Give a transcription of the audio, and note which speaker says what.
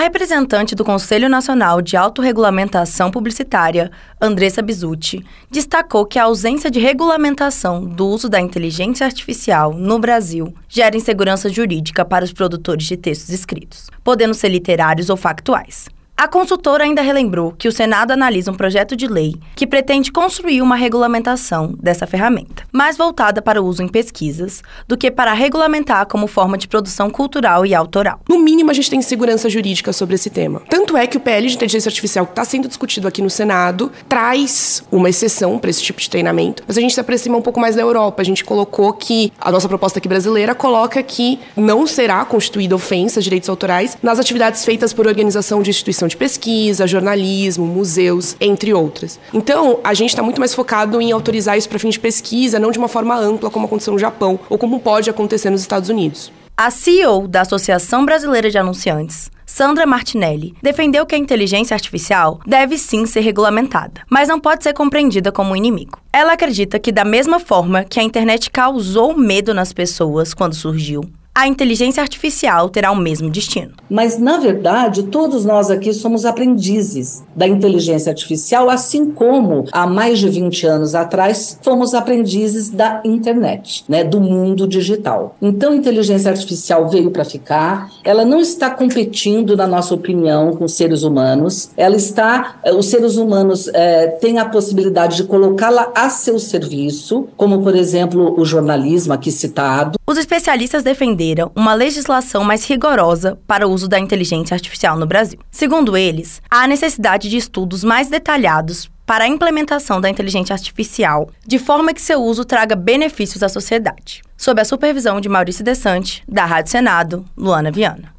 Speaker 1: representante do Conselho Nacional de Autorregulamentação Publicitária, Andressa Bizzutti, destacou que a ausência de regulamentação do uso da inteligência artificial no Brasil gera insegurança jurídica para os produtores de textos escritos, podendo ser literários ou factuais. A consultora ainda relembrou que o Senado analisa um projeto de lei que pretende construir uma regulamentação dessa ferramenta, mais voltada para o uso em pesquisas do que para regulamentar como forma de produção cultural e autoral.
Speaker 2: No mínimo, a gente tem segurança jurídica sobre esse tema. Tanto é que o PL de inteligência artificial que está sendo discutido aqui no Senado traz uma exceção para esse tipo de treinamento, mas a gente se aproxima um pouco mais da Europa. A gente colocou que, a nossa proposta aqui brasileira coloca que não será constituída ofensa a direitos autorais nas atividades feitas por organização de instituição de pesquisa, jornalismo, museus, entre outras. Então, a gente está muito mais focado em autorizar isso para fim de pesquisa, não de uma forma ampla, como aconteceu no Japão, ou como pode acontecer nos Estados Unidos.
Speaker 1: A CEO da Associação Brasileira de Anunciantes, Sandra Martinelli, defendeu que a inteligência artificial deve sim ser regulamentada, mas não pode ser compreendida como um inimigo. Ela acredita que, da mesma forma que a internet causou medo nas pessoas quando surgiu, a inteligência artificial terá o mesmo destino.
Speaker 3: Mas, na verdade, todos nós aqui somos aprendizes da inteligência artificial, assim como há mais de 20 anos atrás fomos aprendizes da internet, do mundo digital. Então, a inteligência artificial veio para ficar, ela não está competindo, na nossa opinião, com os seres humanos, os seres humanos têm a possibilidade de colocá-la a seu serviço, como, por exemplo, o jornalismo aqui citado.
Speaker 1: Os especialistas defenderam uma legislação mais rigorosa para o uso da inteligência artificial no Brasil. Segundo eles, há necessidade de estudos mais detalhados para a implementação da inteligência artificial, de forma que seu uso traga benefícios à sociedade. Sob a supervisão de Maurício Desante, da Rádio Senado, Luana Viana.